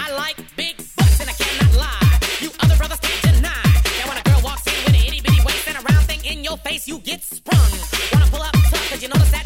I like big butts and I cannot lie. You other brothers can't deny. Now when a girl walks in with an itty bitty waist and a round thing in your face, you get sprung. Wanna pull up tough 'cause you know the sound